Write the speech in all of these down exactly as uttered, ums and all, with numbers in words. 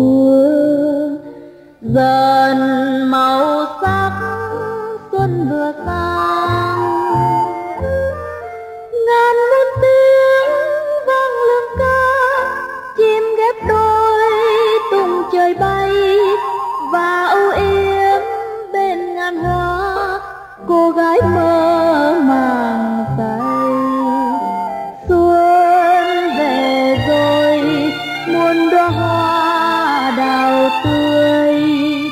hương. Dần màu sắc xuân vừa sang, ngàn muôn tiếng vang lương ca, chim ghép đôi tung trời bay. Và âu yếm bên ngàn hoa, cô gái mơ màng say. Xuân về rồi muôn đóa hoa đào tươi,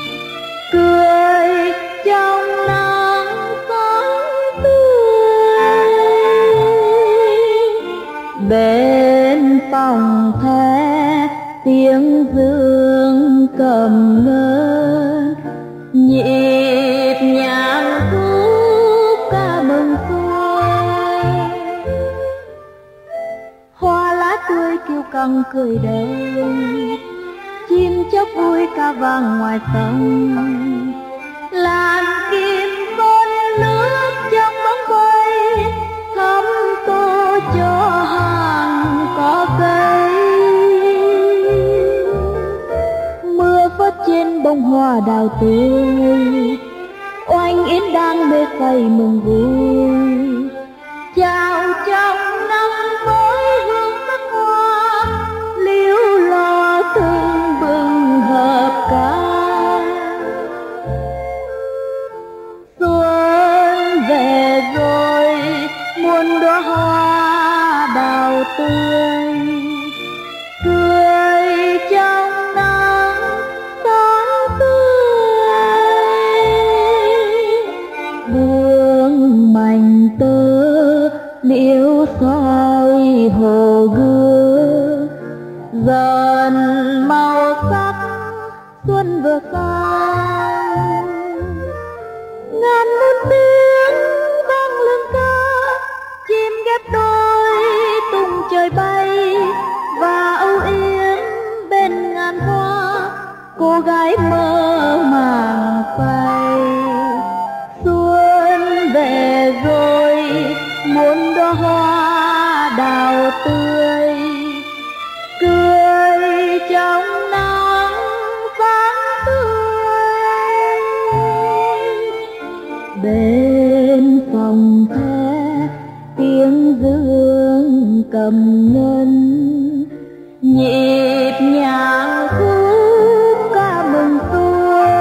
cười trong nắng sáng tươi. Bên phòng the tiếng dương cầm ngân, nhịp nhàng khúc ca mừng xuân. Hoa lá tươi kêu căng cười đời, chim chóc vui ca vang ngoài sông. Làn kim vân nước trong bóng vây, thắm tô cho hàng cỏ cây. Mưa phớt trên bông hoa đào tươi, oanh yến đang mê say mừng vui. Chào trong năm mới hương sắc hoa, liễu lo thương bừng hợp ca. Xuân về rồi muôn đóa hoa đào tươi, cười trong nắng sáng tươi. Buông mảnh tơ liễu soi hồ gương, dần màu sắc xuân vừa sang. Ngàn muôn tiếng vang lương ca, chim ghép đôi tung trời bay. Và âu yếm bên ngàn hoa, cô gái mơ màng say. Xuân về rồi muôn đóa hoa đào tươi, cười trong nắng sáng tươi. Bên phòng the tiếng dương cầm ngân, nhịp nhàng khúc ca mừng xuân.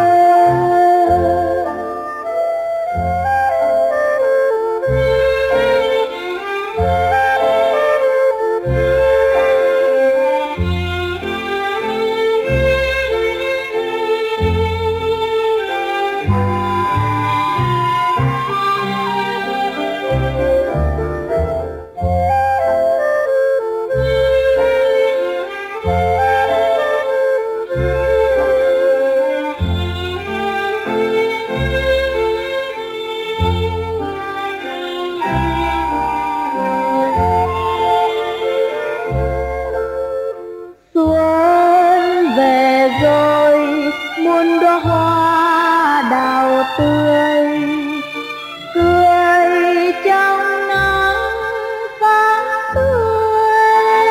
Xuân về rồi muôn đóa hoa đào tươi, cười trong nắng sáng tươi.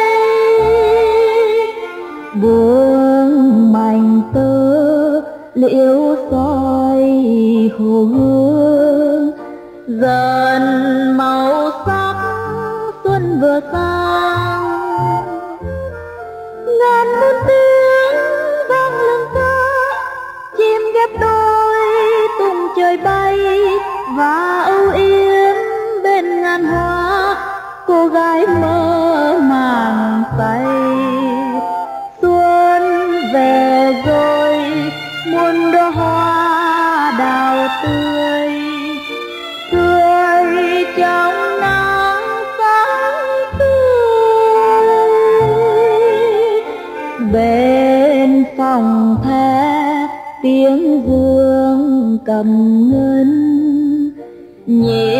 Buông mảnh tơ liễu soi hồ gương, dần màu sắc xuân vừa sang. Ngàn muôn tiếng vang lương ca, chim ghép đôi tung trời bay. Và âu yếm bên ngàn hoa, cô gái mơ màng say. Xuân về rồi muôn đóa hoa đào tươi, cười trong nắng sáng tươi. Bên phòng the tiếng dương cầm ngân, nhịp